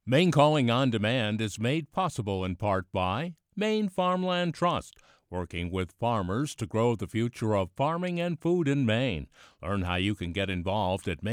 Maine Calling on Demand is made possible in part by Maine Farmland Trust, working with farmers to grow the future of farming and food in Maine. Learn how you can get involved at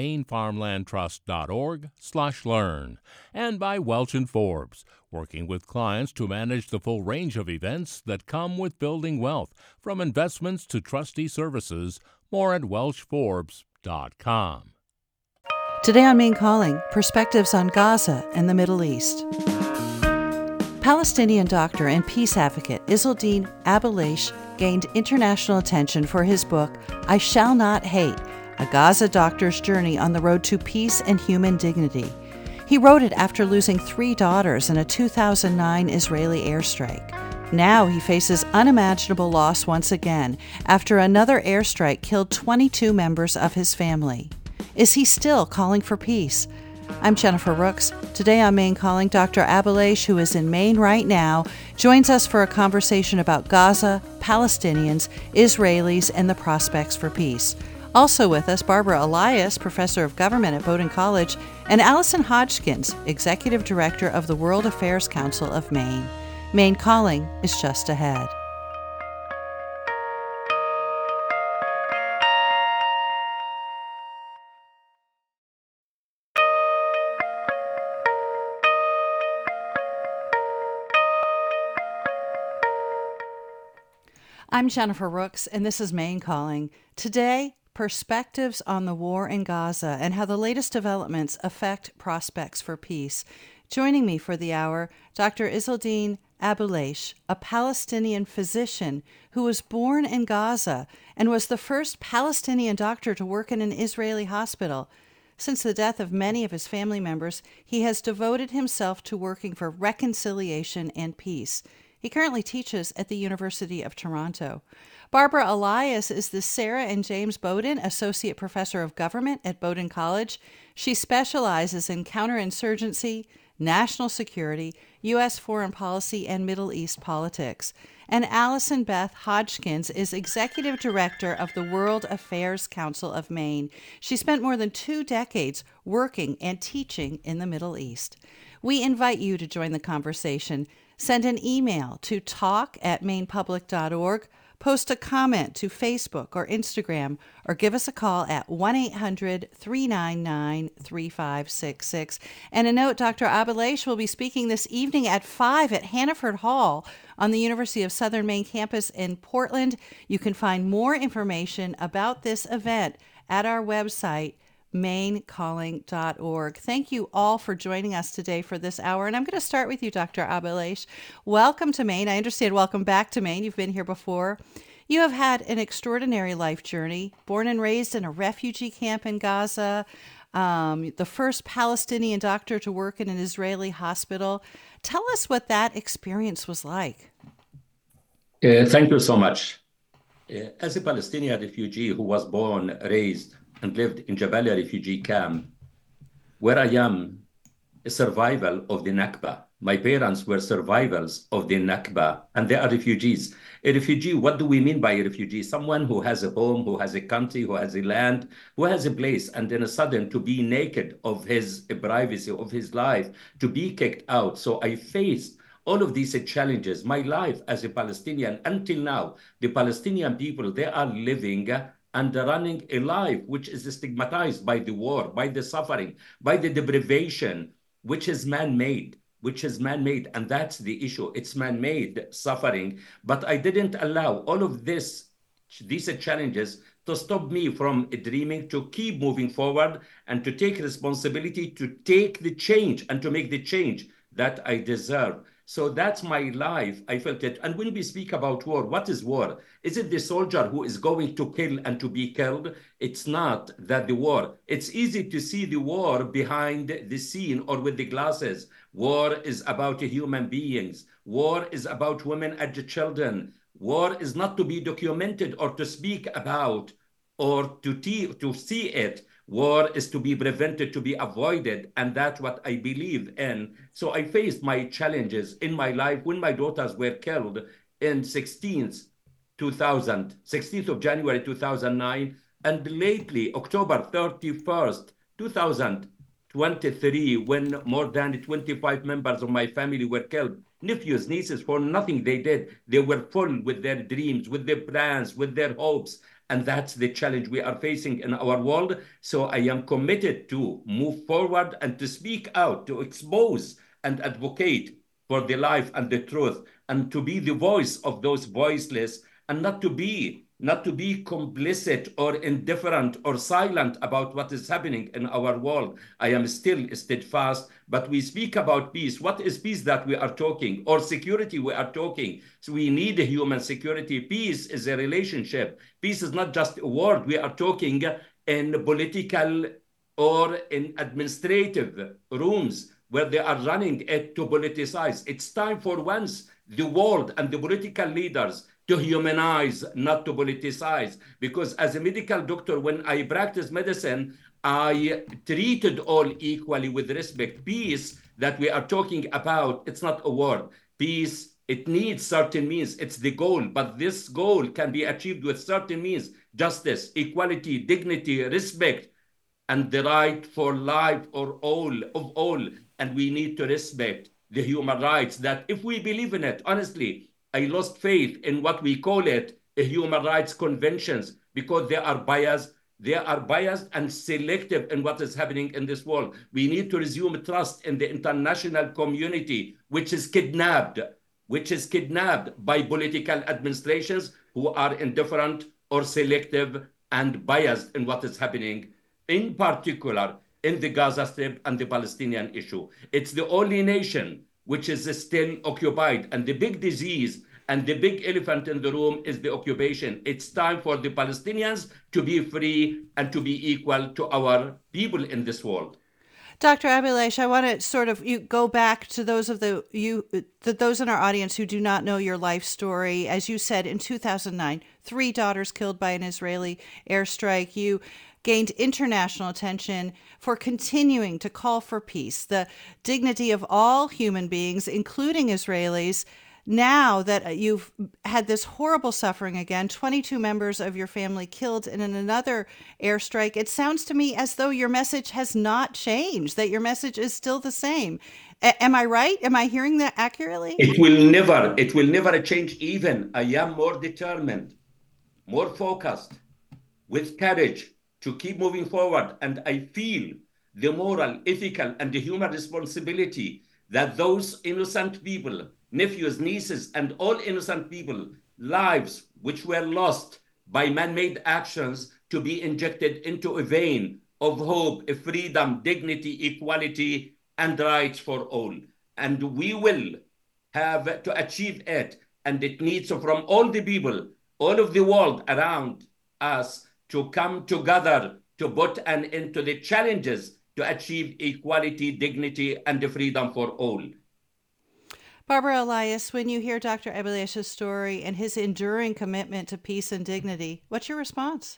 mainfarmlandtrust.org/learn. And by Welch & Forbes, working with clients to manage the full range of events that come with building wealth, from investments to trustee services. More at welchforbes.com. Today on Maine Calling, perspectives on Gaza and the Middle East. Palestinian doctor and peace advocate Izzeldin Abuelaish gained international attention for his book, I Shall Not Hate, a Gaza doctor's journey on the road to peace and human dignity. He wrote it after losing 3 daughters in a 2009 Israeli airstrike. Now he faces unimaginable loss once again after another airstrike killed 22 members of his family. Is he still calling for peace? I'm Jennifer Rooks. Today on Maine Calling, Dr. Abuelaish, who is in Maine right now, joins us for a conversation about Gaza, Palestinians, Israelis, and the prospects for peace. Also with us, Barbara Elias, professor of government at Bowdoin College, and Allison Hodgkins, executive director of the World Affairs Council of Maine. Maine Calling is just ahead. I'm Jennifer Rooks, and this is Maine Calling. Today, perspectives on the war in Gaza and how the latest developments affect prospects for peace. Joining me for the hour, Dr. Izzeldin Abuelaish, a Palestinian physician who was born in Gaza and was the first Palestinian doctor to work in an Israeli hospital. Since the death of many of his family members, he has devoted himself to working for reconciliation and peace. He currently teaches at the University of Toronto. Barbara Elias is the Sarah and James Bowdoin Associate Professor of Government at Bowdoin College. She specializes in counterinsurgency, national security, U.S. foreign policy, and Middle East politics. And Allison Beth Hodgkins is Executive Director of the World Affairs Council of Maine. She spent more than 2 decades working and teaching in the Middle East. We invite you to join the conversation. Send an email to talk@mainepublic.org, post a comment to Facebook or Instagram, or give us a call at 1-800-399-3566. And a note, Dr. Abuelaish will be speaking this evening at 5 at Hannaford Hall on the University of Southern Maine campus in Portland. You can find more information about this event at our website, mainecalling.org. Thank you all for joining us today for this hour. And I'm going to start with you, Dr. Abuelaish. Welcome to Maine. I understand welcome back to Maine. You've been here before. You have had an extraordinary life journey, born and raised in a refugee camp in Gaza, the first Palestinian doctor to work in an Israeli hospital. Tell us what that experience was like. Thank you so much. As a Palestinian refugee who was born, raised, and lived in Jabalia refugee camp, where I am a survival of the Nakba. My parents were survivors of the Nakba, and they are refugees. A refugee, what do we mean by a refugee? Someone who has a home, who has a country, who has a land, who has a place, and then a sudden to be naked of his privacy, of his life, to be kicked out. So I faced all of these challenges. My life as a Palestinian until now, the Palestinian people, they are living and running a life which is stigmatized by the war, by the suffering, by the deprivation, which is man-made, and that's the issue. It's man-made suffering, but I didn't allow all of these challenges to stop me from dreaming, to keep moving forward, and to take responsibility, to take the change, and to make the change that I deserve. So that's my life. I felt it. And when we speak about war, what is war? Is it the soldier who is going to kill and to be killed? It's not that the war. It's easy to see the war behind the scene or with the glasses. War is about human beings. War is about women and children. War is not to be documented or to speak about or to see it. War is to be prevented, to be avoided, and that's what I believe in. So I faced my challenges in my life when my daughters were killed in 16th of January 2009, and lately, October 31st, 2000, 23, when more than 25 members of my family were killed, nephews, nieces, for nothing they did. They were full with their dreams, with their plans, with their hopes. And that's the challenge we are facing in our world. So I am committed to move forward and to speak out, to expose and advocate for the life and the truth, and to be the voice of those voiceless, and not to be complicit or indifferent or silent about what is happening in our world. I am still steadfast, but we speak about peace. What is peace that we are talking, or security we are talking? So we need a human security. Peace is a relationship. Peace is not just a word. We are talking in political or in administrative rooms where they are running it to politicize. It's time for once the world and the political leaders to humanize, not to politicize. Because as a medical doctor, when I practice medicine, I treated all equally with respect. Peace that we are talking about, it's not a word. Peace, it needs certain means. It's the goal, but this goal can be achieved with certain means: justice, equality, dignity, respect, and the right for life of all. And we need to respect the human rights, that if we believe in it, honestly, I lost faith in what we call it a human rights conventions, because they are biased and selective in what is happening in this world. We need to resume trust in the international community, which is kidnapped by political administrations who are indifferent or selective and biased in what is happening, in particular in the Gaza Strip and the Palestinian issue. It's the only nation which is still occupied. And the big disease and the big elephant in the room is the occupation. It's time for the Palestinians to be free and to be equal to our people in this world. Dr. Abilesh, I want to sort of go back to those of those in our audience who do not know your life story. As you said, in 2009, 3 daughters killed by an Israeli airstrike. You gained international attention for continuing to call for peace, the dignity of all human beings, including Israelis. Now that you've had this horrible suffering again, 22 members of your family killed in another airstrike, it sounds to me as though your message has not changed, that your message is still the same. Am I right? Am I hearing that accurately? It will never change even. I am more determined, more focused, with courage to keep moving forward. And I feel the moral, ethical, and the human responsibility that those innocent people, nephews, nieces, and all innocent people, lives which were lost by man-made actions, to be injected into a vein of hope, freedom, dignity, equality, and rights for all. And we will have to achieve it. And it needs from all the people, all of the world around us, to come together to put an end to the challenges to achieve equality, dignity, and the freedom for all. Barbara Elias, when you hear Dr. Abilesh's story and his enduring commitment to peace and dignity, what's your response?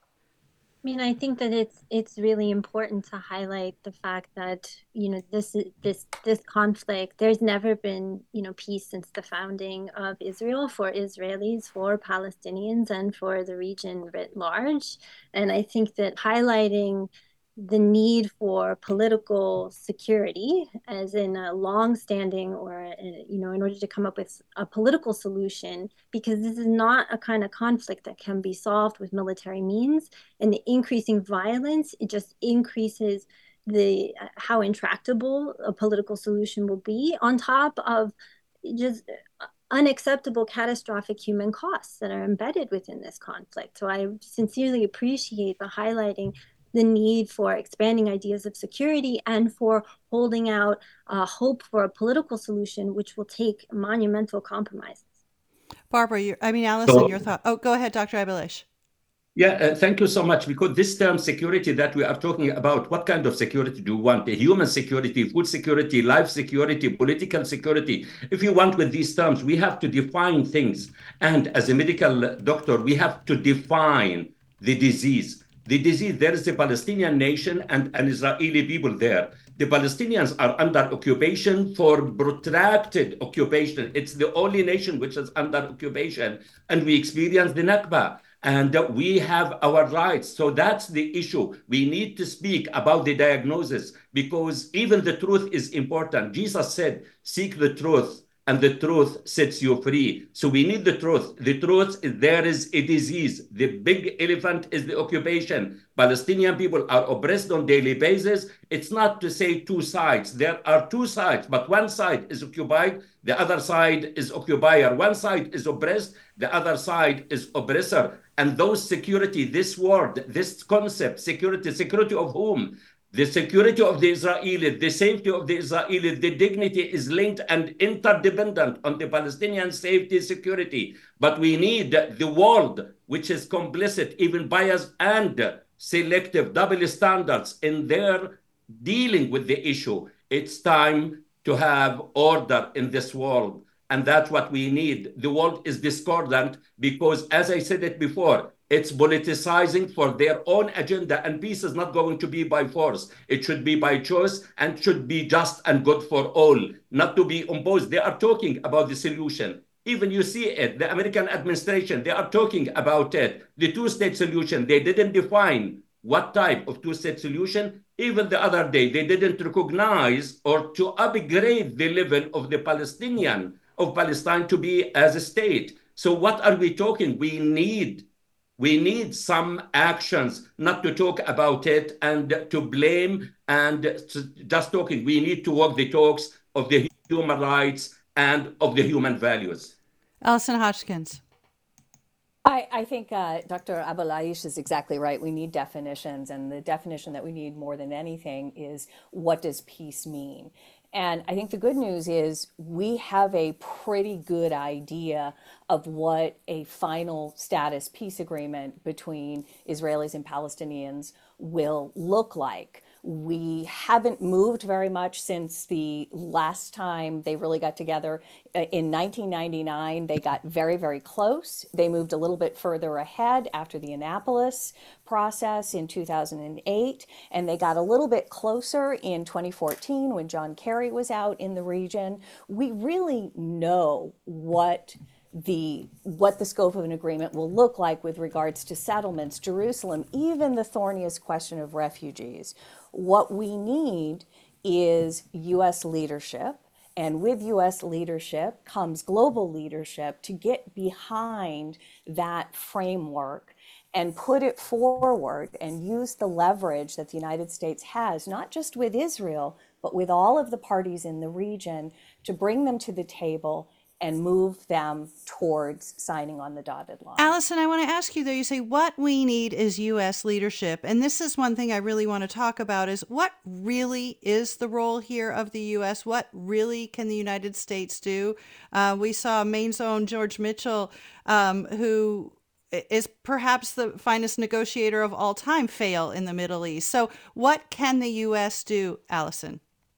I mean, I think that it's really important to highlight the fact that, this conflict, there's never been, peace since the founding of Israel, for Israelis, for Palestinians, and for the region writ large. And I think that highlighting the need for political security, as in a long-standing or, in order to come up with a political solution, because this is not a kind of conflict that can be solved with military means. And the increasing violence, it just increases how intractable a political solution will be, on top of just unacceptable catastrophic human costs that are embedded within this conflict. So I sincerely appreciate the highlighting the need for expanding ideas of security and for holding out hope for a political solution, which will take monumental compromises. Barbara, Allison, your thought. Oh, go ahead, Dr. Abilesh. Yeah, thank you so much. Because this term security that we are talking about, what kind of security do you want? A human security, food security, life security, political security? If you want with these terms, we have to define things. And as a medical doctor, we have to define the disease. The disease, there is a Palestinian nation and an Israeli people there. The Palestinians are under occupation for protracted occupation. It's the only nation which is under occupation. And we experienced the Nakba. And we have our rights. So that's the issue. We need to speak about the diagnosis, because even the truth is important. Jesus said, seek the truth, and the truth sets you free. So we need the truth. The truth is there is a disease. The big elephant is the occupation. Palestinian people are oppressed on a daily basis. It's not to say two sides. There are two sides, but one side is occupied, the other side is occupier. One side is oppressed, the other side is oppressor. And those security, this word, this concept, security of whom? The security of the Israelis, the safety of the Israelis, the dignity is linked and interdependent on the Palestinian safety, security. But we need the world, which is complicit, even biased and selective, double standards in their dealing with the issue. It's time to have order in this world. And that's what we need. The world is discordant because, as I said it before, it's politicizing for their own agenda, and peace is not going to be by force. It should be by choice and should be just and good for all, not to be imposed. They are talking about the solution. Even you see it, the American administration, they are talking about it. The two-state solution, they didn't define what type of two-state solution. Even the other day, they didn't recognize or to upgrade the level of the Palestine to be as a state. So what are we talking? We need some actions, not to talk about it and to blame and just talking. We need to walk the talks of the human rights and of the human values. Allison Hodgkins. I think Dr. Abu-Elaish is exactly right. We need definitions, and the definition that we need more than anything is, what does peace mean? And I think the good news is we have a pretty good idea of what a final status peace agreement between Israelis and Palestinians will look like. We haven't moved very much since the last time they really got together. In 1999, they got very, very close. They moved a little bit further ahead after the Annapolis process in 2008, and they got a little bit closer in 2014 when John Kerry was out in the region. We really know what the scope of an agreement will look like with regards to settlements, Jerusalem, even the thorniest question of refugees. What we need is U.S. leadership, and with U.S. leadership comes global leadership to get behind that framework and put it forward and use the leverage that the United States has, not just with Israel, but with all of the parties in the region, to bring them to the table and move them towards signing on the dotted line. Allison, I want to ask you, though, you say what we need is U.S. leadership. And this is one thing I really want to talk about is what really is the role here of the U.S.? What really can the United States do? We saw Maine's own George Mitchell, who is perhaps the finest negotiator of all time, fail in the Middle East. So what can the U.S. do, Allison?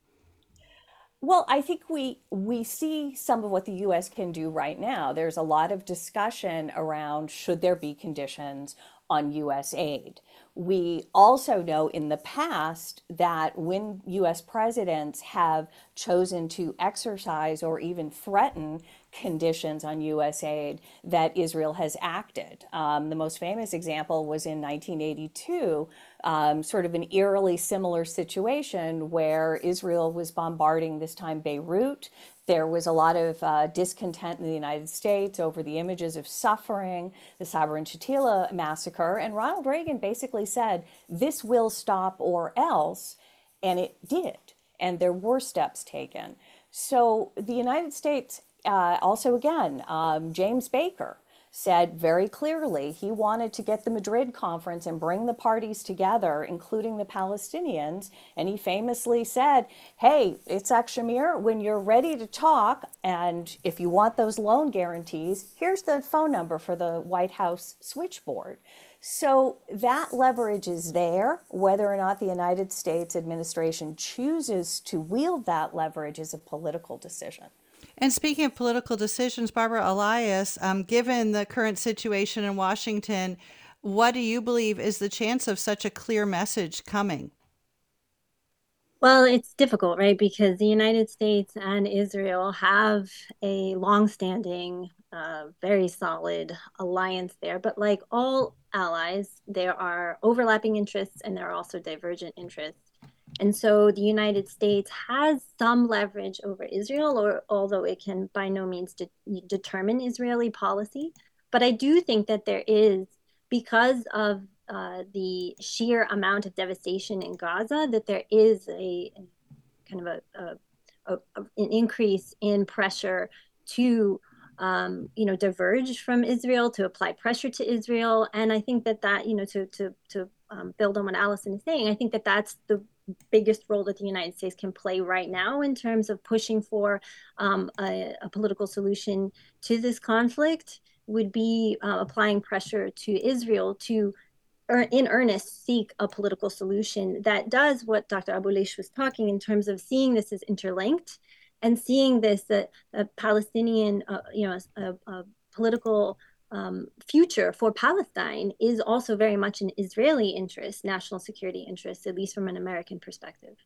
Well, I think we see some of what the U.S. can do right now. There's a lot of discussion around should there be conditions on U.S. aid. We also know in the past that when U.S. presidents have chosen to exercise or even threaten conditions on U.S. aid, that Israel has acted. The most famous example was in 1982, sort of an eerily similar situation where Israel was bombarding, this time Beirut. There was a lot of discontent in the United States over the images of suffering, the Sabra and Shatila massacre, and Ronald Reagan basically said, this will stop or else, and it did, and there were steps taken. So the United States, also again, James Baker said very clearly he wanted to get the Madrid conference and bring the parties together, including the Palestinians. And he famously said, hey, Itzhak Shamir, when you're ready to talk, and if you want those loan guarantees, here's the phone number for the White House switchboard. So that leverage is there. Whether or not the United States administration chooses to wield that leverage is a political decision. And speaking of political decisions, Barbara Elias, given the current situation in Washington, what do you believe is the chance of such a clear message coming? Well, it's difficult, right? Because the United States and Israel have a longstanding very solid alliance there. But like all allies, there are overlapping interests and there are also divergent interests. And so the United States has some leverage over Israel, or although it can by no means determine Israeli policy. But I do think that there is, because of the sheer amount of devastation in Gaza, that there is a kind of an increase in pressure to diverge from Israel, to apply pressure to Israel. And I think that to build on what Allison is saying, I think that that's the biggest role that the United States can play right now in terms of pushing for a political solution to this conflict, would be applying pressure to Israel to in earnest seek a political solution that does what Dr. Abuelaish was talking in terms of seeing this as interlinked, and seeing this that a Palestinian a political future for Palestine is also very much an Israeli interest, national security interest, at least from an American perspective.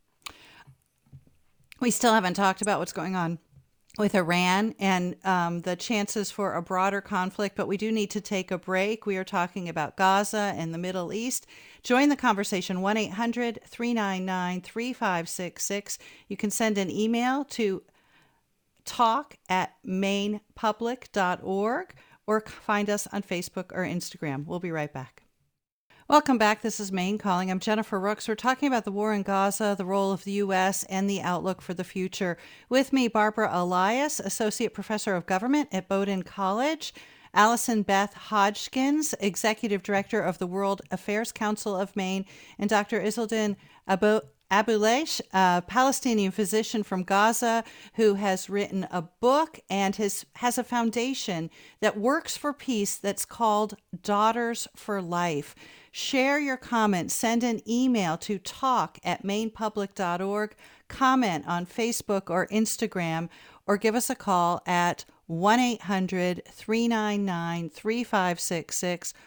We still haven't talked about what's going on with Iran and the chances for a broader conflict, but we do need to take a break. We are talking about Gaza and the Middle East. Join the conversation, 1-800-399-3566. You can send an email to talk@mainpublic.org or find us on Facebook or Instagram. We'll be right back. Welcome back. This is Maine Calling. I'm Jennifer Rooks. We're talking about the war in Gaza, the role of the U.S., and the outlook for the future. With me, Barbara Elias, Associate Professor of Government at Bowdoin College, Allison Beth Hodgkins, Executive Director of the World Affairs Council of Maine, and Dr. Izzeldin Abuelaish, a Palestinian physician from Gaza who has written a book and has a foundation that works for peace that's called Daughters for Life. Share your comments. Send an email to talk@mainpublic.org. Comment on Facebook or Instagram, or give us a call at 1-800-399-3566,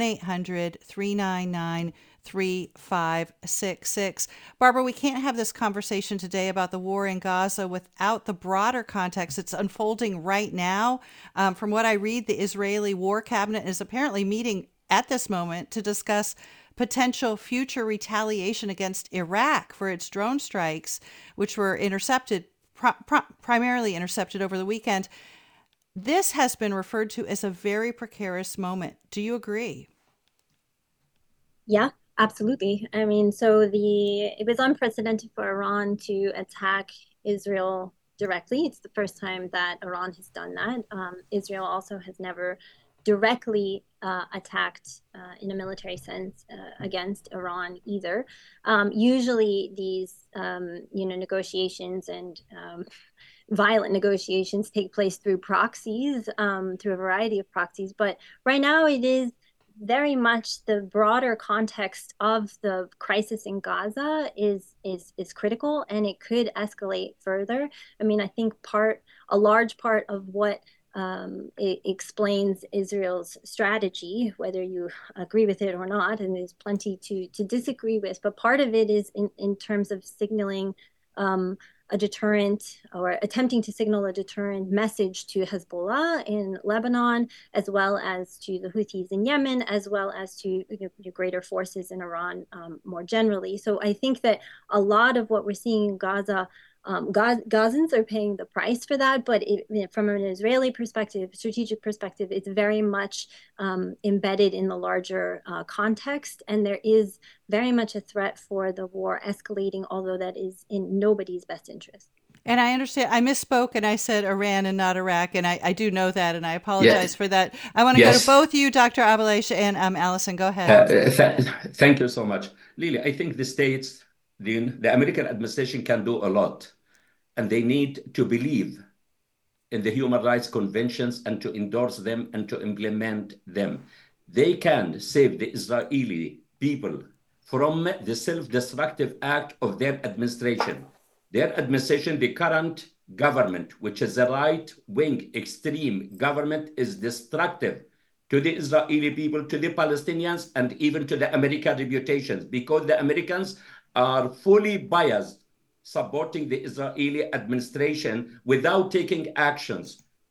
1-800-399-3566. Barbara, we can't have this conversation today about the war in Gaza without the broader context that's unfolding right now. From what I read, the Israeli War Cabinet is apparently meeting at this moment to discuss potential future retaliation against Iraq for its drone strikes, which were primarily intercepted over the weekend. This has been referred to as a very precarious moment. Do you agree? Yeah, absolutely. I mean, so it was unprecedented for Iran to attack Israel directly. It's the first time that Iran has done that. Israel also has never directly attacked in a military sense against Iran either. Usually these negotiations and violent negotiations take place through proxies, through a variety of proxies. But right now it is very much the broader context of the crisis in Gaza is critical, and it could escalate further. I mean, I think a large part of what it explains Israel's strategy, whether you agree with it or not, and there's plenty to disagree with, but part of it is in terms of signaling a deterrent, or attempting to signal a deterrent message to Hezbollah in Lebanon, as well as to the Houthis in Yemen, as well as to greater forces in Iran more generally. So I think that a lot of what we're seeing in Gaza, Gazans are paying the price for that, but from an Israeli perspective, strategic perspective, it's very much embedded in the larger context, and there is very much a threat for the war escalating, although that is in nobody's best interest. And I understand, I misspoke and I said Iran and not Iraq, and I do know that, and I apologize for that. I want to go to both you, Dr. Abuelaish and Allison. Go ahead. Thank you so much. Lily, I think the states, the American administration can do a lot, and they need to believe in the human rights conventions and to endorse them and to implement them. They can save the Israeli people from the self-destructive act of their administration. Their administration, the current government, which is a right-wing extreme government, is destructive to the Israeli people, to the Palestinians, and even to the American reputations, because the Americans are fully biased supporting the Israeli administration without taking actions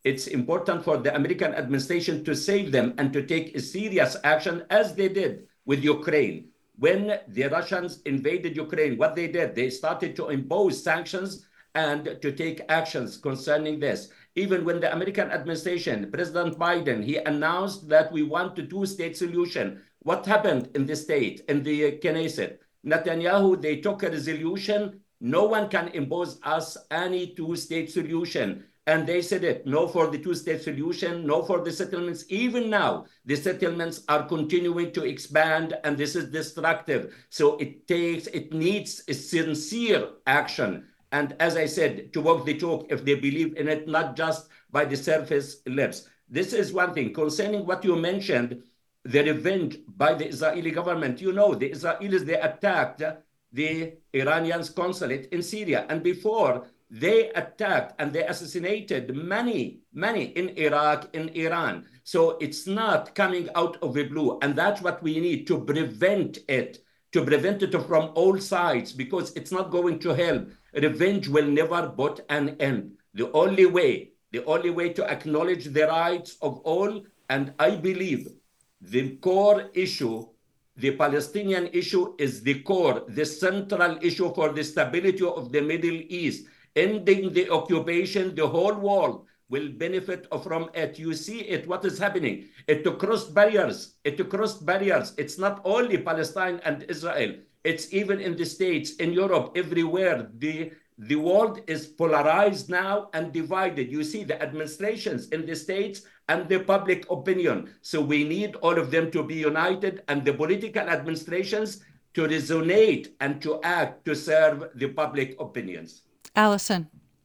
It's important for the American administration to save them and to take serious action, as they did with Ukraine. When the Russians invaded Ukraine, what they did, they started to impose sanctions and to take actions concerning this. Even when the American administration, President Biden, he announced that we want a two-state solution. What happened in the state, in the Knesset? Netanyahu, they took a resolution. No one can impose us any two-state solution. And they said it, no for the two-state solution, no for the settlements. Even now, the settlements are continuing to expand, and this is destructive. So it needs a sincere action. And as I said, to walk the talk if they believe in it, not just by the surface lips. This is one thing. Concerning what you mentioned, the revenge by the Israeli government, the Israelis, they attacked the Iranians' consulate in Syria. And before, they attacked and they assassinated many in Iraq, in Iran. So it's not coming out of the blue. And that's what we need to prevent it from all sides, because it's not going to help. Revenge will never put an end. The only way to acknowledge the rights of all, and I believe the core issue, the Palestinian issue, is the core, the central issue for the stability of the Middle East. Ending the occupation, the whole world will benefit from it. You see it, what is happening. It crossed barriers. It's not only Palestine and Israel. It's even in the States, in Europe, everywhere. The world is polarized now and divided. You see the administrations in the States and the public opinion. So we need all of them to be united, and the political administrations to resonate and to act to serve the public opinions. Allison.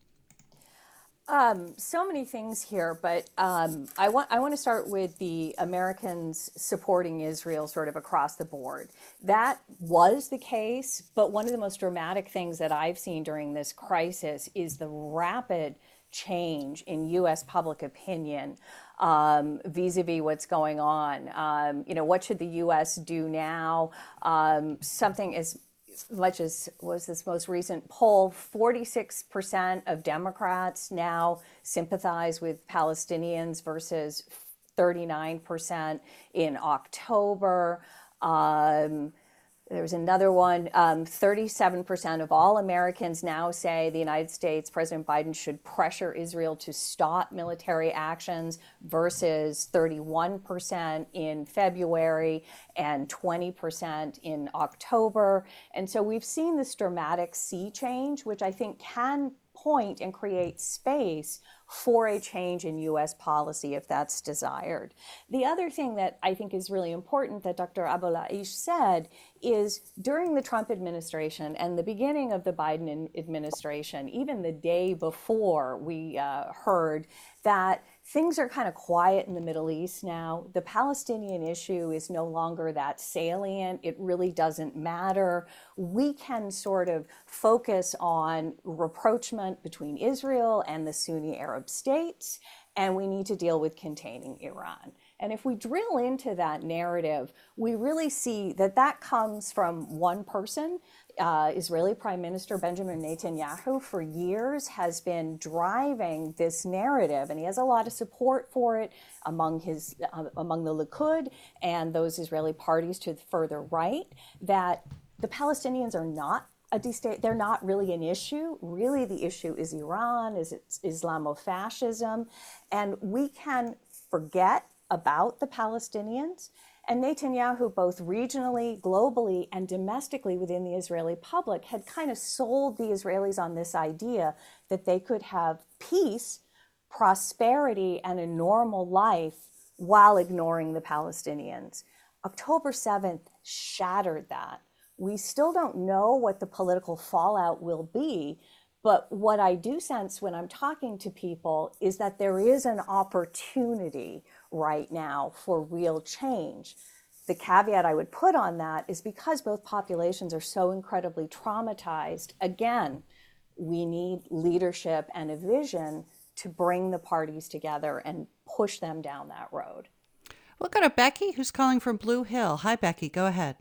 So many things here, but I want to start with the Americans supporting Israel sort of across the board. That was the case, but one of the most dramatic things that I've seen during this crisis is the rapid change in U.S. public opinion vis-a-vis what's going on. What should the U.S. do now? Something as much as was this most recent poll, 46% of Democrats now sympathize with Palestinians versus 39% in October. There's another one, 37% of all Americans now say the United States, President Biden should pressure Israel to stop military actions versus 31% in February and 20% in October. And so we've seen this dramatic sea change, which I think can point and create space for a change in U.S. policy if that's desired. The other thing that I think is really important that Dr. Abu-Elaish said is during the Trump administration and the beginning of the Biden administration, even the day before we heard that things are kind of quiet in the Middle East now. The Palestinian issue is no longer that salient. It really doesn't matter. We can sort of focus on rapprochement between Israel and the Sunni Arab states, and we need to deal with containing Iran. And if we drill into that narrative, we really see that that comes from one person. Israeli Prime Minister Benjamin Netanyahu for years has been driving this narrative, and he has a lot of support for it among the Likud and those Israeli parties to the further right, that the Palestinians are not they're not really an issue. Really, the issue is Iran, is it's Islamofascism, and we can forget about the Palestinians. And Netanyahu, both regionally, globally, and domestically within the Israeli public, had kind of sold the Israelis on this idea that they could have peace, prosperity, and a normal life while ignoring the Palestinians. October 7th shattered that. We still don't know what the political fallout will be, but what I do sense when I'm talking to people is that there is an opportunity right now for real change. The caveat I would put on that is because both populations are so incredibly traumatized, again, we need leadership and a vision to bring the parties together and push them down that road. We'll go to Becky, who's calling from Blue Hill. Hi, Becky. Go ahead.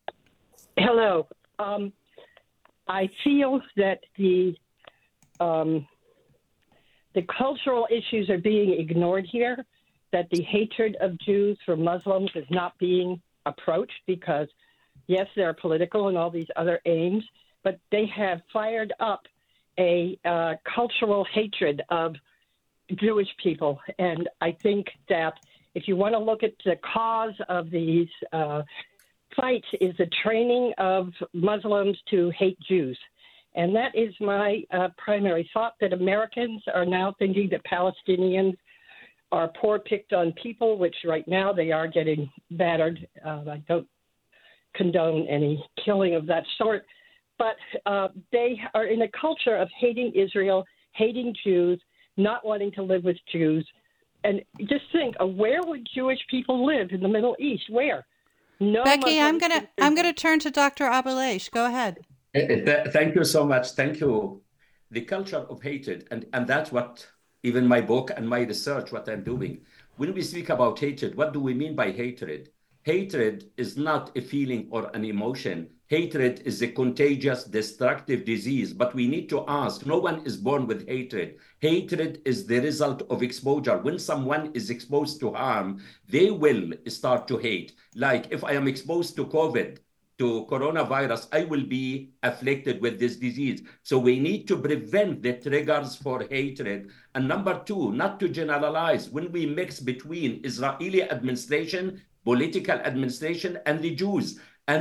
Hello. I feel that the the cultural issues are being ignored here, that the hatred of Jews for Muslims is not being approached because, yes, there are political and all these other aims, but they have fired up a cultural hatred of Jewish people. And I think that if you want to look at the cause of these fights is the training of Muslims to hate Jews. And that is my primary thought, that Americans are now thinking that Palestinians are poor picked on people, which right now they are getting battered. I don't condone any killing of that sort. But they are in a culture of hating Israel, hating Jews, not wanting to live with Jews. And just think, where would Jewish people live in the Middle East? Where? No. Becky, I'm gonna turn to Dr. Abuelaish. Go ahead. Thank you so much. Thank you. The culture of hatred, and that's what even my book and my research, what I'm doing. When we speak about hatred, what do we mean by hatred? Hatred is not a feeling or an emotion. Hatred is a contagious, destructive disease. But we need to ask, no one is born with hatred. Hatred is the result of exposure. When someone is exposed to harm, they will start to hate. Like if I am exposed to COVID, to coronavirus, I will be afflicted with this disease. So we need to prevent the triggers for hatred. And number two, not to generalize. When we mix between Israeli administration, political administration, and the Jews,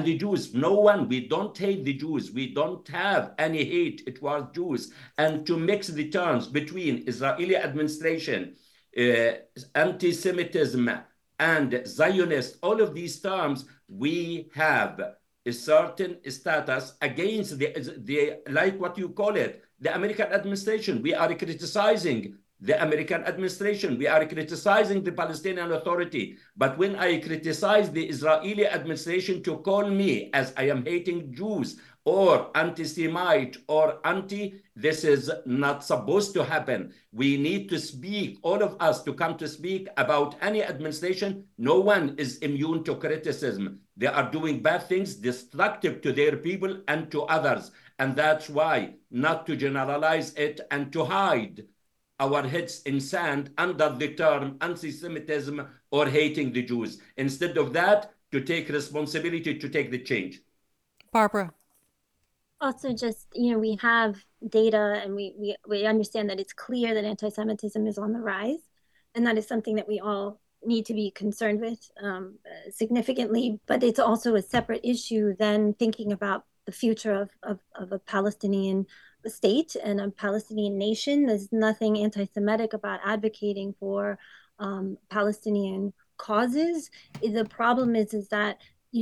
we don't hate the Jews. We don't have any hate towards Jews. And to mix the terms between Israeli administration, anti-Semitism, and Zionist, all of these terms, we have a certain status against the like what you call it, the American administration. We are criticizing the American administration. We are criticizing the Palestinian Authority. But when I criticize the Israeli administration to call me as I am hating Jews or anti-Semite or this is not supposed to happen. We need to speak, all of us, to come to speak about any administration. No one is immune to criticism. They are doing bad things, destructive to their people and to others. And that's why not to generalize it and to hide our heads in sand under the term anti-Semitism or hating the Jews. Instead of that, to take responsibility to take the change. Barbara. Also, just, we have data and we understand that it's clear that anti-Semitism is on the rise. And that is something that we all need to be concerned with significantly. But it's also a separate issue than thinking about the future of a Palestinian state and a Palestinian nation. There's nothing anti-Semitic about advocating for Palestinian causes. The problem is that,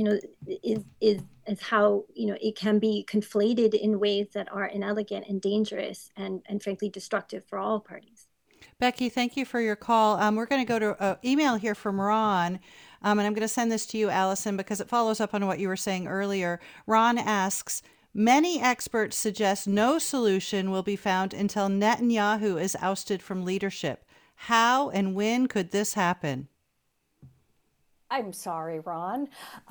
is how, it can be conflated in ways that are inelegant and dangerous and frankly destructive for all parties. Becky, thank you for your call. We're going to go to an email here from Ron, and I'm going to send this to you, Allison, because it follows up on what you were saying earlier. Ron asks, many experts suggest no solution will be found until Netanyahu is ousted from leadership. How and when could this happen? I'm sorry, Ron.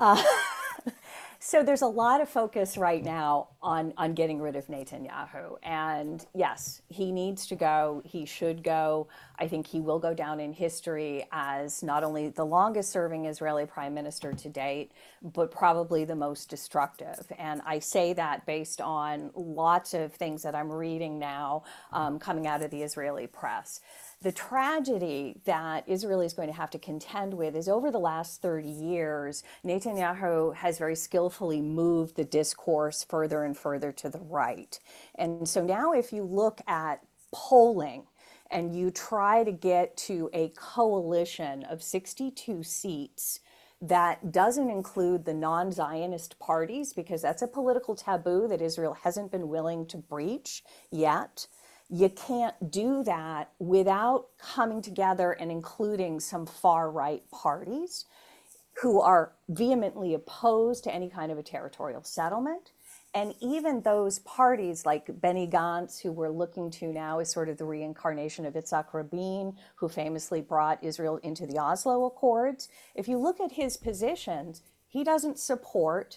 So there's a lot of focus right now on getting rid of Netanyahu. And yes, he needs to go. He should go. I think he will go down in history as not only the longest serving Israeli prime minister to date, but probably the most destructive. And I say that based on lots of things that I'm reading now coming out of the Israeli press. The tragedy that Israel is going to have to contend with is over the last 30 years, Netanyahu has very skillfully moved the discourse further and further to the right. And so now if you look at polling and you try to get to a coalition of 62 seats that doesn't include the non-Zionist parties, because that's a political taboo that Israel hasn't been willing to breach yet, you can't do that without coming together and including some far-right parties who are vehemently opposed to any kind of a territorial settlement. And even those parties like Benny Gantz, who we're looking to now as sort of the reincarnation of Yitzhak Rabin, who famously brought Israel into the Oslo Accords. If you look at his positions, he doesn't support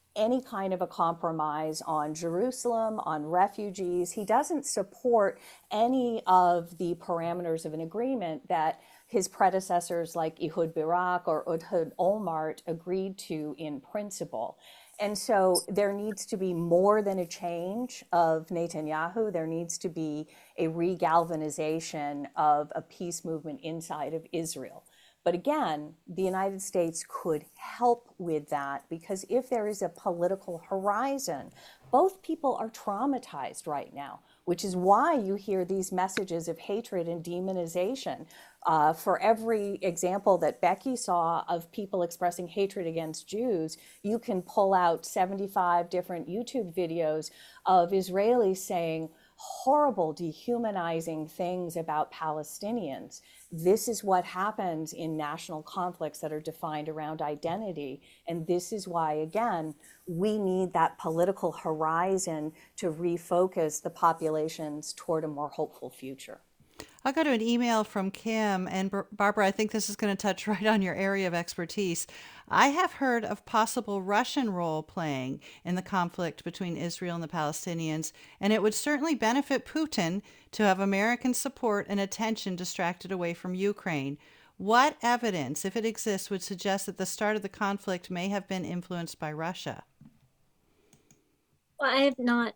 any kind of a compromise on Jerusalem, on refugees. He doesn't support any of the parameters of an agreement that his predecessors like Ehud Barak or Ehud Olmert agreed to in principle. And so there needs to be more than a change of Netanyahu. There needs to be a regalvanization of a peace movement inside of Israel. But again, the United States could help with that, because if there is a political horizon, both people are traumatized right now, which is why you hear these messages of hatred and demonization. For every example that Becky saw of people expressing hatred against Jews, you can pull out 75 different YouTube videos of Israelis saying horrible, dehumanizing things about Palestinians. This is what happens in national conflicts that are defined around identity. And this is why, again, we need that political horizon to refocus the populations toward a more hopeful future. I'll go to an email from Kim, and Barbara, I think this is going to touch right on your area of expertise. I have heard of possible Russian role playing in the conflict between Israel and the Palestinians, and it would certainly benefit Putin to have American support and attention distracted away from Ukraine. What evidence, if it exists, would suggest that the start of the conflict may have been influenced by Russia? Well, I have not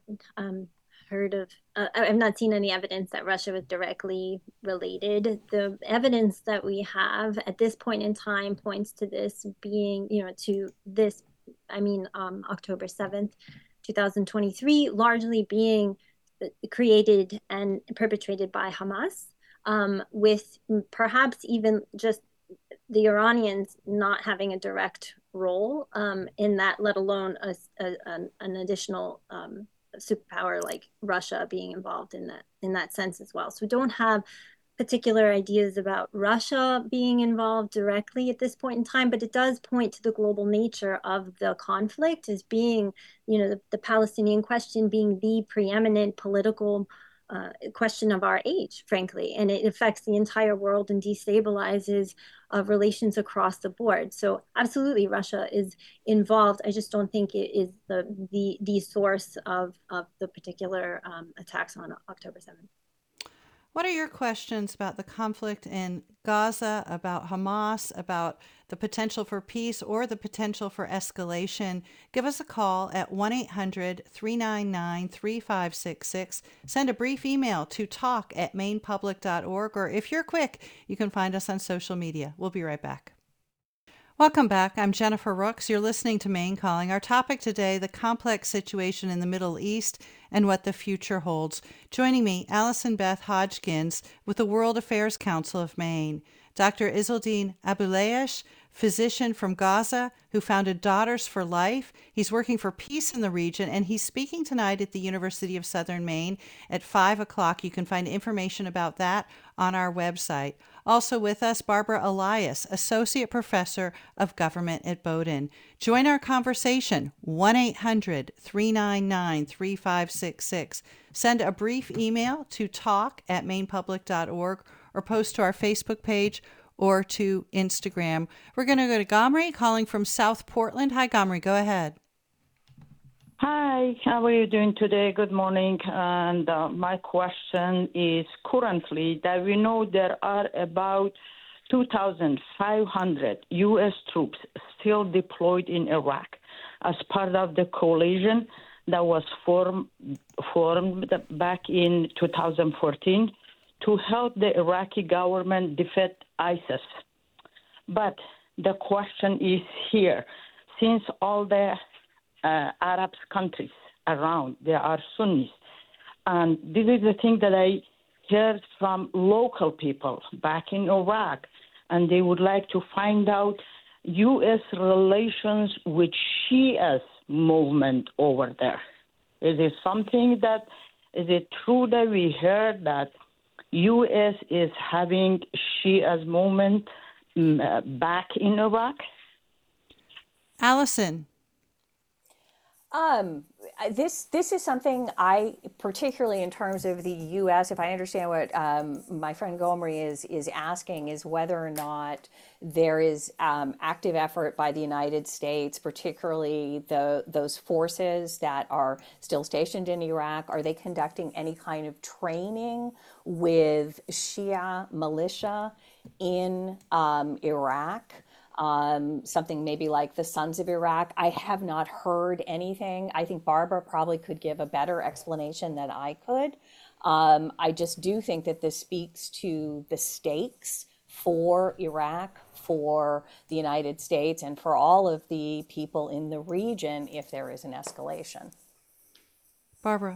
I've not seen any evidence that Russia was directly related. The evidence that we have at this point in time points to this being, October 7th, 2023, largely being created and perpetrated by Hamas, with perhaps even just the Iranians not having a direct role in that, let alone an additional superpower like Russia being involved in that sense as well. So we don't have particular ideas about Russia being involved directly at this point in time, but it does point to the global nature of the conflict as being, the Palestinian question being the preeminent political question of our age, frankly, and it affects the entire world and destabilizes relations across the board. So absolutely, Russia is involved. I just don't think it is the source of the particular attacks on October 7th. What are your questions about the conflict in Gaza, about Hamas, about the potential for peace or the potential for escalation? Give us a call at 1-800-399-3566. Send a brief email to talk@mainepublic.org, or if you're quick, you can find us on social media. We'll be right back. Welcome back. I'm Jennifer Rooks. You're listening to Maine Calling. Our topic today, the complex situation in the Middle East and what the future holds. Joining me, Allison Beth Hodgkins with the World Affairs Council of Maine. Dr. Izzeldin Abuelaish, physician from Gaza who founded Daughters for Life. He's working for peace in the region, and he's speaking tonight at the University of Southern Maine at 5 o'clock. You can find information about that on our website. Also with us, Barbara Elias, Associate Professor of Government at Bowdoin. Join our conversation, 1-800-399-3566. Send a brief email to talk@mainepublic.org or post to our Facebook page or to Instagram. We're going to go to Gomri, calling from South Portland. Hi, Gomri. Go ahead. Hi, how are you doing today? Good morning. And my question is, currently that we know there are about 2,500 U.S. troops still deployed in Iraq as part of the coalition that was formed back in 2014 to help the Iraqi government defeat ISIS. But the question is here, since all the Arab countries around, they are Sunnis. And this is the thing that I heard from local people back in Iraq, and they would like to find out U.S. relations with Shias movement over there. Is it true that we heard that U.S. is having Shias movement back in Iraq? Allison. this is something I, particularly in terms of the U.S., if I understand what my friend Gomery is asking, is whether or not there is active effort by the United States, particularly those forces that are still stationed in Iraq. Are they conducting any kind of training with Shia militia in Iraq? Something maybe like the Sons of Iraq. I have not heard anything. I think Barbara probably could give a better explanation than I could. I just do think that this speaks to the stakes for Iraq, for the United States, and for all of the people in the region if there is an escalation. Barbara.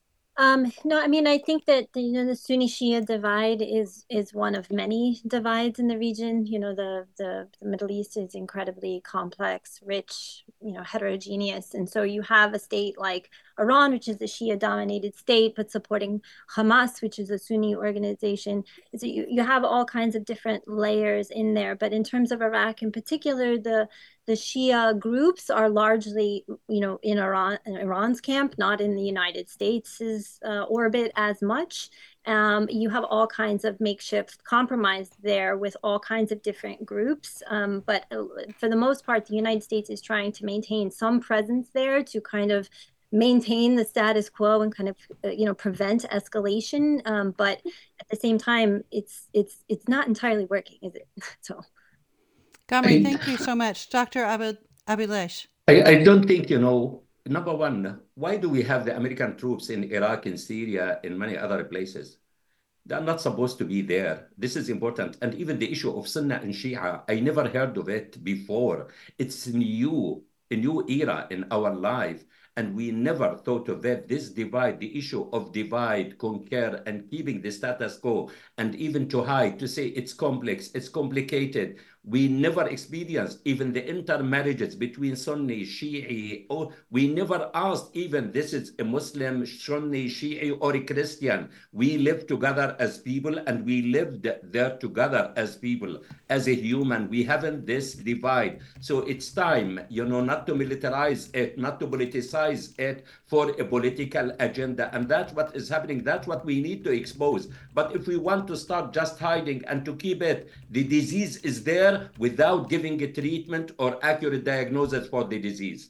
No, I mean, I think that the Sunni Shia divide is one of many divides in the region. The Middle East is incredibly complex, rich, heterogeneous, and so you have a state like Iran, which is a Shia-dominated state, but supporting Hamas, which is a Sunni organization. So you have all kinds of different layers in there. But in terms of Iraq in particular, the Shia groups are largely, in Iran's camp, not in the United States' orbit as much. You have all kinds of makeshift compromise there with all kinds of different groups. But for the most part, the United States is trying to maintain some presence there to kind of maintain the status quo and kind of, prevent escalation. But at the same time, it's not entirely working, is it? So. Gomery, thank you so much. Dr. Abilesh. I don't think, number one, why do we have the American troops in Iraq, in Syria, in many other places? They're not supposed to be there. This is important. And even the issue of Sunnah and Shia, I never heard of it before. It's a new era in our life. And we never thought of that. This divide, the issue of divide, conquer, and keeping the status quo, and even to hide, to say it's complex, it's complicated. We never experienced even the intermarriages between Sunni, Shi'i, or we never asked even this is a Muslim, Sunni, Shi'i, or a Christian. We lived together as people, and we lived there together as people, as a human. We haven't this divide. So it's time, not to militarize it, not to politicize it for a political agenda. And that's what is happening. That's what we need to expose. But if we want to start just hiding and to keep it, the disease is there, without giving a treatment or accurate diagnosis for the disease.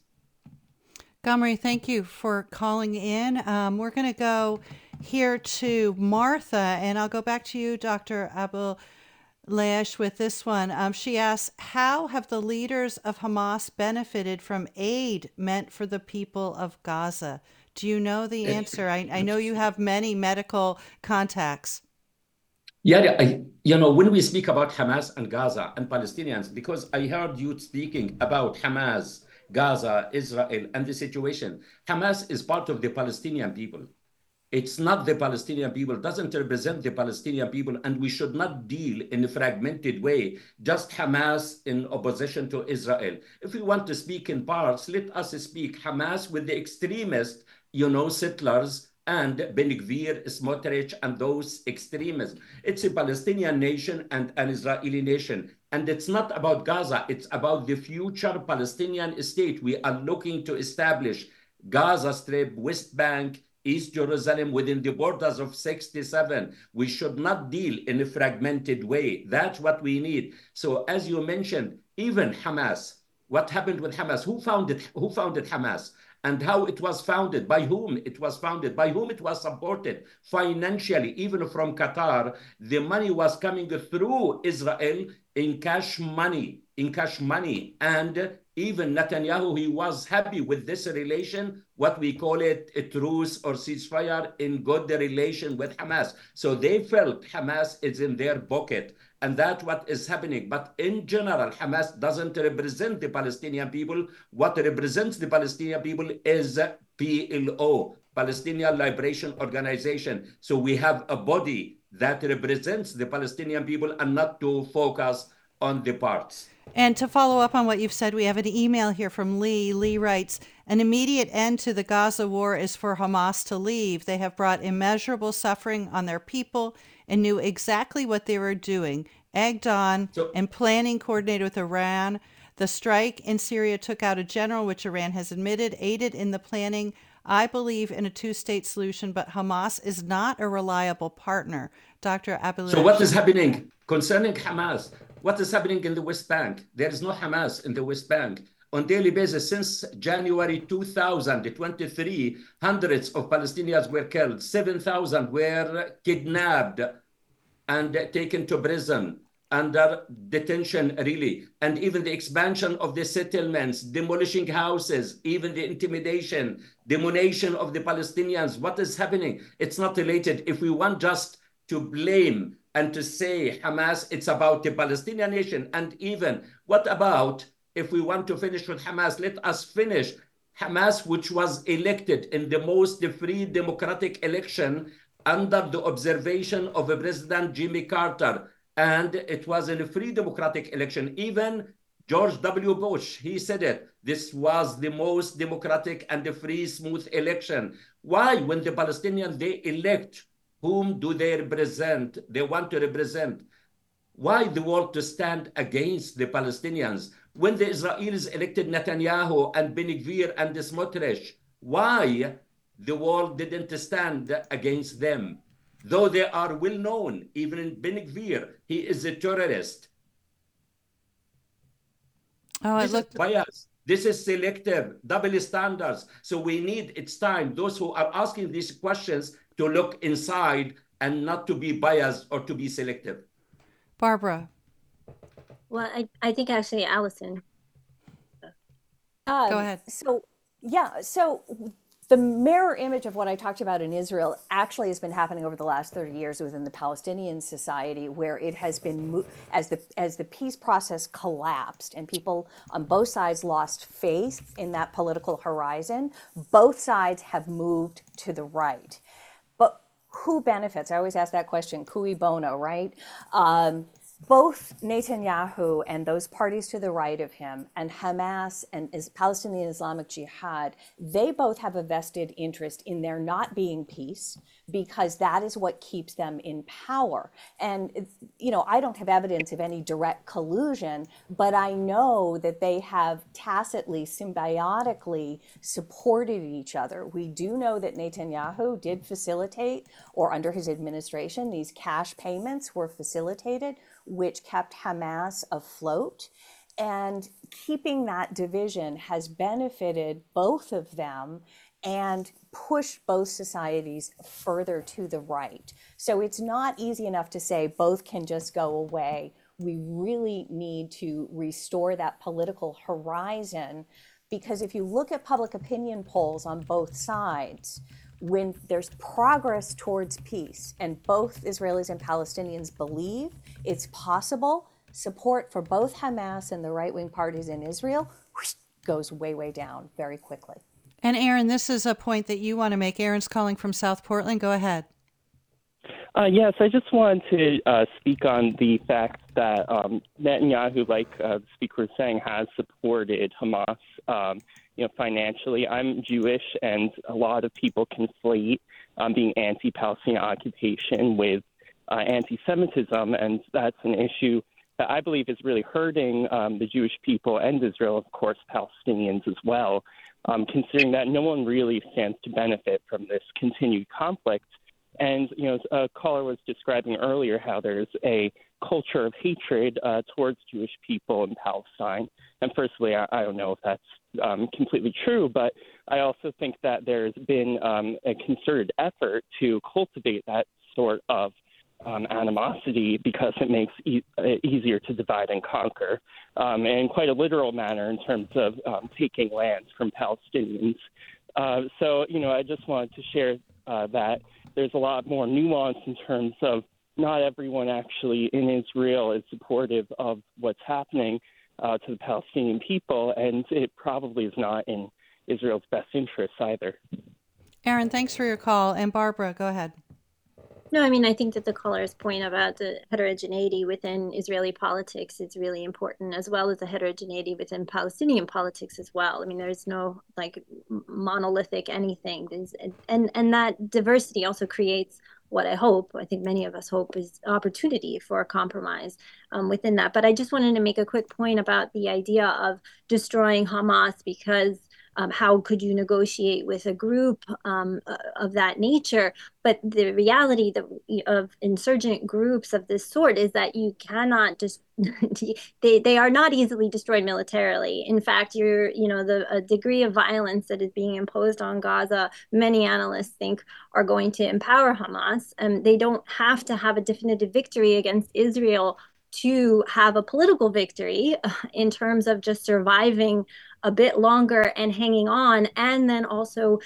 Gomery, thank you for calling in. We're going to go here to Martha, and I'll go back to you, Dr. Abilesh, with this one. She asks, how have the leaders of Hamas benefited from aid meant for the people of Gaza? Do you know the answer? I know you have many medical contacts. Yeah, when we speak about Hamas and Gaza and Palestinians, because I heard you speaking about Hamas, Gaza, Israel, and the situation. Hamas is part of the Palestinian people. It's not the Palestinian people, doesn't represent the Palestinian people, and we should not deal in a fragmented way, just Hamas in opposition to Israel. If we want to speak in parts, let us speak Hamas with the extremist, settlers, and Ben Gvir, Smotrich, and those extremists. It's a Palestinian nation and an Israeli nation. And it's not about Gaza, it's about the future Palestinian state. We are looking to establish Gaza Strip, West Bank, East Jerusalem within the borders of 67. We should not deal in a fragmented way. That's what we need. So as you mentioned, even Hamas, what happened with Hamas? Who founded Hamas? And how it was founded, by whom it was founded, by whom it was supported financially, even from Qatar. The money was coming through Israel in cash money. And even Netanyahu, he was happy with this relation, what we call it a truce or ceasefire, in good relation with Hamas. So they felt Hamas is in their pocket. And that's what is happening. But in general, Hamas doesn't represent the Palestinian people. What represents the Palestinian people is PLO, Palestinian Liberation Organization. So we have a body that represents the Palestinian people and not to focus on the parts. And to follow up on what you've said, we have an email here from Lee. Lee writes, an immediate end to the Gaza war is for Hamas to leave. They have brought immeasurable suffering on their people and knew exactly what they were doing, egged on and planning coordinated with Iran. The strike in Syria took out a general, which Iran has admitted, aided in the planning I believe in a two-state solution, but Hamas is not a reliable partner. Dr. Abelouch. So what is happening concerning Hamas? What is happening in the West Bank? There is no Hamas in the West Bank. On daily basis, since January 2023, hundreds of Palestinians were killed. 7,000 were kidnapped and taken to prison under detention, really. And even the expansion of the settlements, demolishing houses, even the intimidation, demolition of the Palestinians. What is happening? It's not related. If we want just to blame and to say Hamas, it's about the Palestinian nation. And even what about, if we want to finish with Hamas, let us finish Hamas, which was elected in the most free democratic election under the observation of President Jimmy Carter. And it was in a free democratic election. Even George W. Bush, he said it. This was the most democratic and the free, smooth election. Why, when the Palestinians, they elect, whom do they represent? They want to represent. Why the world to stand against the Palestinians? When the Israelis elected Netanyahu and Ben Gvir and Smotrich, why the world didn't stand against them? Though they are well known, even in Ben Gvir, he is a terrorist. This is bias. This is selective, double standards. So we need, it's time, those who are asking these questions to look inside and not to be biased or to be selective. Barbara. Well, I think actually Allison. Go ahead. So the mirror image of what I talked about in Israel actually has been happening over the last 30 years within the Palestinian society, where it has been, as the peace process collapsed and people on both sides lost faith in that political horizon, both sides have moved to the right. But who benefits? I always ask that question, cui bono, right? Both Netanyahu and those parties to the right of him and Hamas and Palestinian Islamic Jihad, they both have a vested interest in there not being peace, because that is what keeps them in power. And, you know, I don't have evidence of any direct collusion, but I know that they have tacitly, symbiotically supported each other. We do know that Netanyahu did facilitate, or under his administration, these cash payments were facilitated, which kept Hamas afloat. And keeping that division has benefited both of them and pushed both societies further to the right. So it's not easy enough to say both can just go away. We really need to restore that political horizon, because if you look at public opinion polls on both sides, when there's progress towards peace and both Israelis and Palestinians believe it's possible, support for both Hamas and the right-wing parties in Israel goes way, way down very quickly. And Aaron, this is a point that you want to make. Aaron's calling from South Portland. Go ahead. Yes, I just wanted to speak on the fact that Netanyahu, like the speaker was saying, has supported Hamas financially. I'm Jewish, and a lot of people conflate being anti-Palestinian occupation with anti-Semitism, and that's an issue that I believe is really hurting the Jewish people and Israel, of course, Palestinians as well, considering that no one really stands to benefit from this continued conflict. And, you know, a caller was describing earlier how there's a culture of hatred towards Jewish people in Palestine. And firstly, I don't know if that's completely true, but I also think that there's been a concerted effort to cultivate that sort of animosity, because it makes it easier to divide and conquer, and in quite a literal manner in terms of taking lands from Palestinians. So, you know, I just wanted to share that there's a lot more nuance in terms of not everyone actually in Israel is supportive of what's happening to the Palestinian people, and it probably is not in Israel's best interests either. Aaron, thanks for your call. And Barbara, go ahead. No, I mean, I think that the caller's point about the heterogeneity within Israeli politics is really important, as well as the heterogeneity within Palestinian politics as well. I mean, there's no like monolithic anything. And that diversity also creates what I think many of us hope, is opportunity for a compromise within that. But I just wanted to make a quick point about the idea of destroying Hamas, because how could you negotiate with a group of that nature? But the reality of insurgent groups of this sort is that you cannot just they are not easily destroyed militarily. In fact, the degree of violence that is being imposed on Gaza, many analysts think, are going to empower Hamas. And they don't have to have a definitive victory against Israel to have a political victory in terms of just surviving a bit longer and hanging on, and then also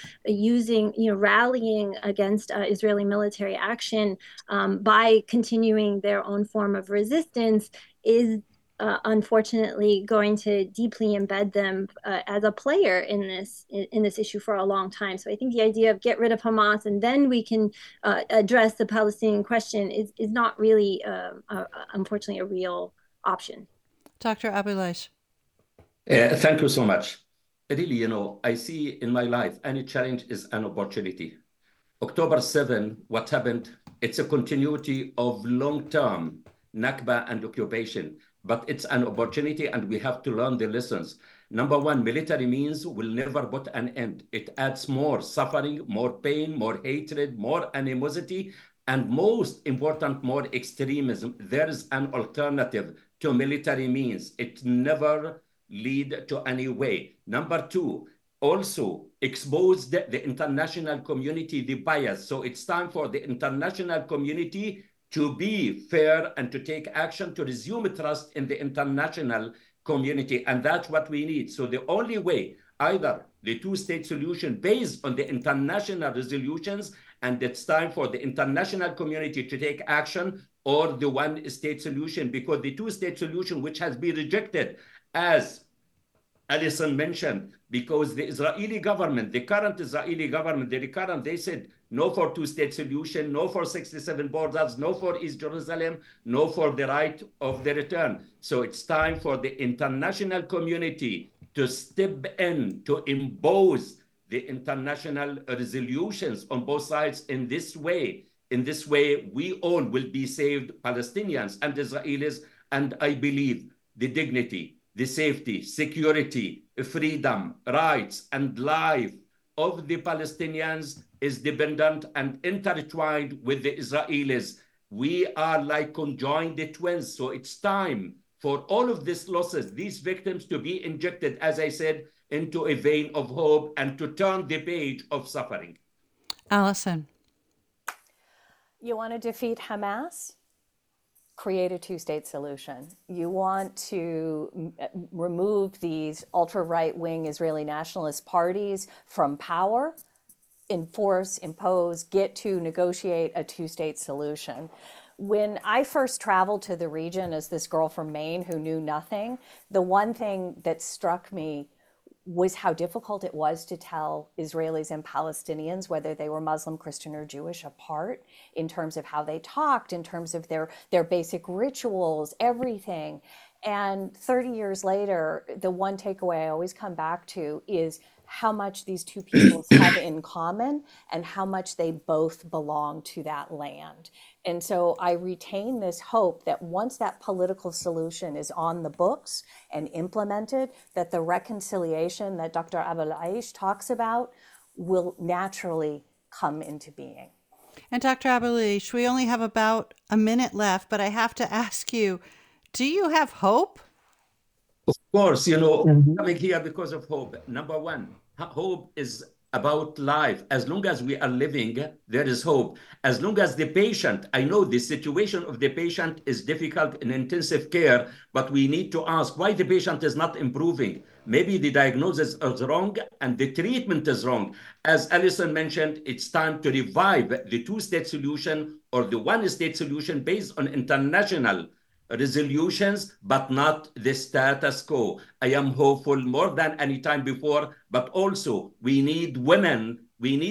rallying against Israeli military action by continuing their own form of resistance is unfortunately going to deeply embed them as a player in this issue for a long time. So I think the idea of get rid of Hamas and then we can address the Palestinian question is not really, unfortunately, a real option. Dr. Abu-Leish. Thank you so much. Really, I see in my life any challenge is an opportunity. October 7, what happened, it's a continuity of long-term Nakba and occupation, but it's an opportunity and we have to learn the lessons. Number one, military means will never put an end. It adds more suffering, more pain, more hatred, more animosity, and most important, more extremism. There is an alternative to military means. It never lead to any way. Number two, also expose the international community, the bias. So it's time for the international community to be fair and to take action to resume trust in the international community. And that's what we need. So the only way, either the two-state solution based on the international resolutions, and it's time for the international community to take action, or the one-state solution, because the two-state solution, which has been rejected, as Alison mentioned, because the Israeli government, the current Israeli government, they said no for two-state solution, no for 67 borders, no for East Jerusalem, no for the right of the return. So it's time for the international community to step in, to impose the international resolutions on both sides in this way. In this way, we all will be saved, Palestinians and Israelis, and I believe the dignity, the safety, security, freedom, rights, and life of the Palestinians is dependent and intertwined with the Israelis. We are like conjoined twins. So it's time for all of these losses, these victims, to be injected, as I said, into a vein of hope and to turn the page of suffering. Alison. You want to defeat Hamas? Create a two-state solution. You want to remove these ultra-right-wing Israeli nationalist parties from power? Enforce, impose, get to negotiate a two-state solution. When I first traveled to the region as this girl from Maine who knew nothing, the one thing that struck me was how difficult it was to tell Israelis and Palestinians whether they were Muslim, Christian, or Jewish apart in terms of how they talked, in terms of their basic rituals, everything. And 30 years later, the one takeaway I always come back to is how much these two peoples have in common and how much they both belong to that land. And so I retain this hope that once that political solution is on the books and implemented, that the reconciliation that Dr. Abu-Leish talks about will naturally come into being. And Dr. Abu-Leish, we only have about a minute left, but I have to ask you, do you have hope? Of course, coming here because of hope. Number one, hope is about life. As long as we are living, there is hope. As long as the patient, I know the situation of the patient is difficult in intensive care, but we need to ask why the patient is not improving. Maybe the diagnosis is wrong and the treatment is wrong. As Alison mentioned, it's time to revive the two-state solution or the one-state solution based on international resolutions, but not the status quo. I am hopeful more than any time before, but also we need women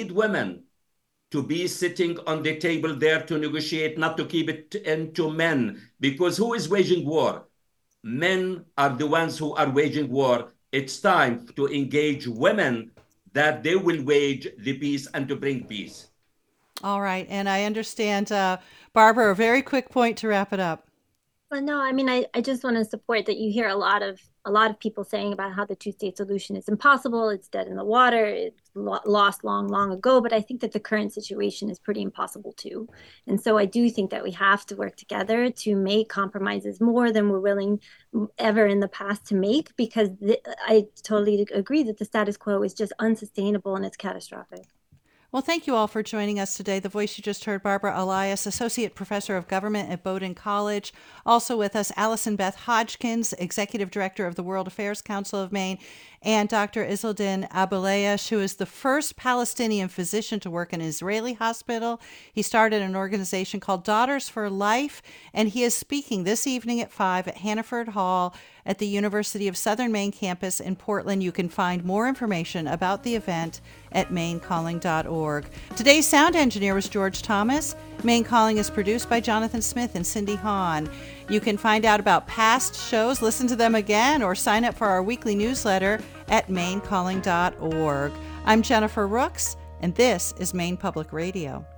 to be sitting on the table there to negotiate, not to keep it into men, because who is waging war? Men are the ones who are waging war. It's time to engage women that they will wage the peace and to bring peace. All right. And I understand, Barbara, a very quick point to wrap it up. Well, no, I mean, I just want to support that. You hear a lot of people saying about how the two-state solution is impossible, it's dead in the water, it's lost long ago. But I think that the current situation is pretty impossible too. And so I do think that we have to work together to make compromises more than we're willing ever in the past to make, because I totally agree that the status quo is just unsustainable and it's catastrophic. Well, thank you all for joining us today. The voice you just heard, Barbara Elias, Associate Professor of Government at Bowdoin College. Also with us, Allison Beth Hodgkins, Executive Director of the World Affairs Council of Maine, and Dr. Izzeldin Abuelaish, who is the first Palestinian physician to work in an Israeli hospital. He started an organization called Daughters for Life, and he is speaking this evening at 5 at Hannaford Hall at the University of Southern Maine campus in Portland. You can find more information about the event at mainecalling.org. Today's sound engineer was George Thomas. Maine Calling is produced by Jonathan Smith and Cindy Hahn. You can find out about past shows, listen to them again, or sign up for our weekly newsletter at mainecalling.org. I'm Jennifer Rooks, and this is Maine Public Radio.